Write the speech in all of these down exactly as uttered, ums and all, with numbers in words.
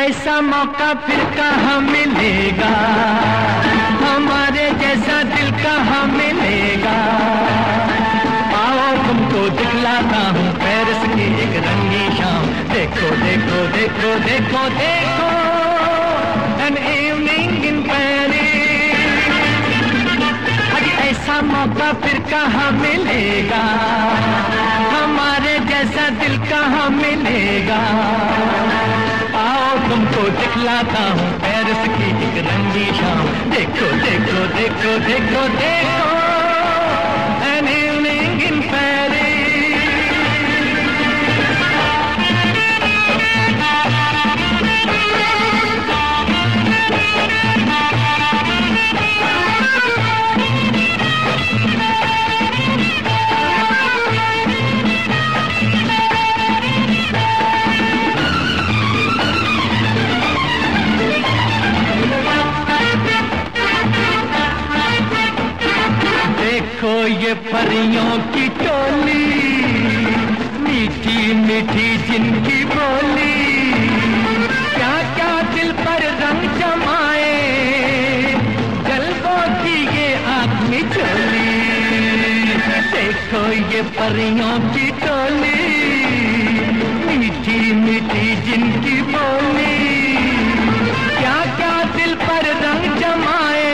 ऐसा मौका फिर कहाँ मिलेगा, हमारे जैसा दिल कहाँ मिलेगा। आओ तुमको दिखलाता हूँ पेरिस की एक रंगी शाम। देखो देखो देखो देखो देखो an evening in Paris। अरे ऐसा मौका फिर कहाँ मिलेगा, हमारे जैसा दिल कहाँ मिलेगा। आओ तुमको दिखलाता हूँ पेरिस की एक रंगी शाम। देखो देखो देखो देखो देखो an evening in Paris। देखो ये परियों की टोली, मीठी मीठी जिनकी बोली, क्या क्या दिल पर रंग जमाए, जलवों की ये आँख मिचोली। देखो ये परियों की टोली, मीठी मीठी जिनकी बोली, क्या क्या दिल पर रंग जमाए,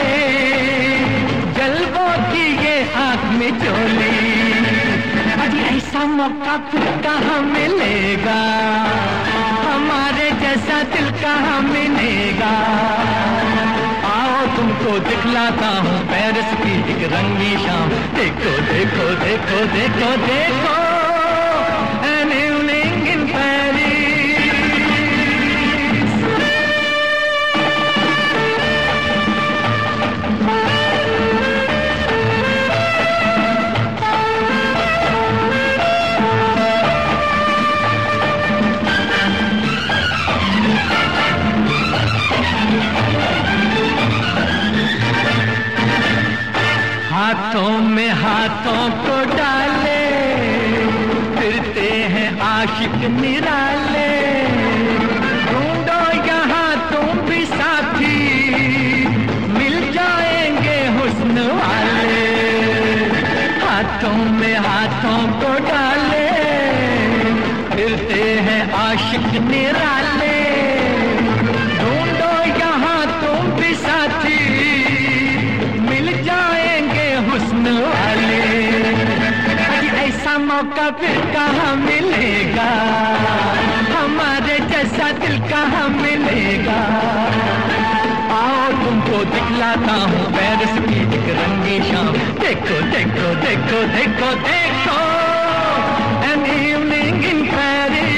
जलवों की ये आँख में चोली। अरे ऐसा मौका फिर कहाँ मिलेगा, हमारे जैसा दिल कहाँ मिलेगा। आओ तुमको दिखलाता हूँ पेरिस की एक रंगी शाम। देखो देखो देखो देखो देखो an evening in Paris। हाथों में हाथों को डाले, फिरते हैं आशिक निराले। ढूंढो यहाँ तुम भी साथी, मिल जाएंगे हुस्न वाले। हाथों में हाथों को डाले, फिरते हैं आशिक निराले। ढूंढो यहाँ तुम भी साथी, हुस्न वाले। ऐसा मौका फिर कहाँ मिलेगा, हमारे जैसा दिल कहाँ मिलेगा। आओ तुमको दिखलाता हूँ पेरिस की एक रंगी शाम। देखो देखो देखो देखो देखो an evening in Paris।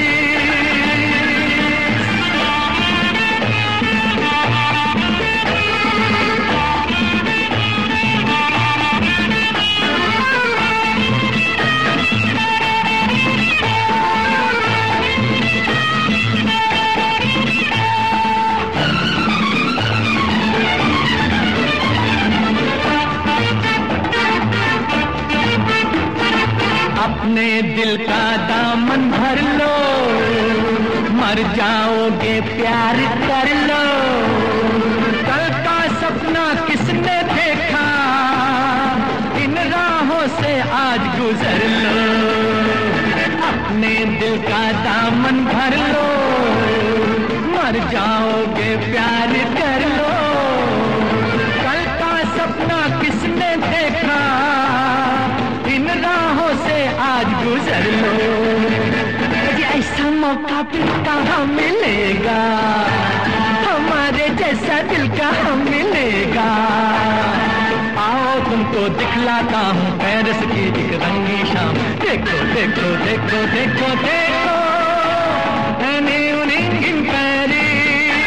अपने दिल का दामन भर लो, मर जाओगे प्यार कर लो। कल का सपना किसने देखा, इन राहों से आज गुजर लो। अपने दिल का दामन भर लो, मर जाओगे प्यार कर लो। कल का सपना किसने देखा, इन राहों से आज गुजर लो। ऐसा मौका फिर कहाँ मिलेगा, हमारे जैसा दिल कहाँ मिलेगा। आओ तुमको दिखलाता हूँ पेरिस की एक रंगी शाम। देखो देखो देखो देखो देखो an evening in Paris।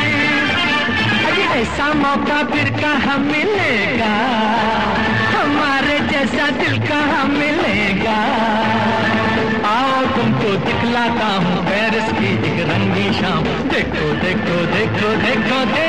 ऐसा मौका फिर कहाँ मिलेगा, हमारे जैसा दिल कहाँ मिलेगा। आओ तुमको दिखलाता हूँ पेरिस की एक रंगी शाम। देखो देखो देखो देखो देखो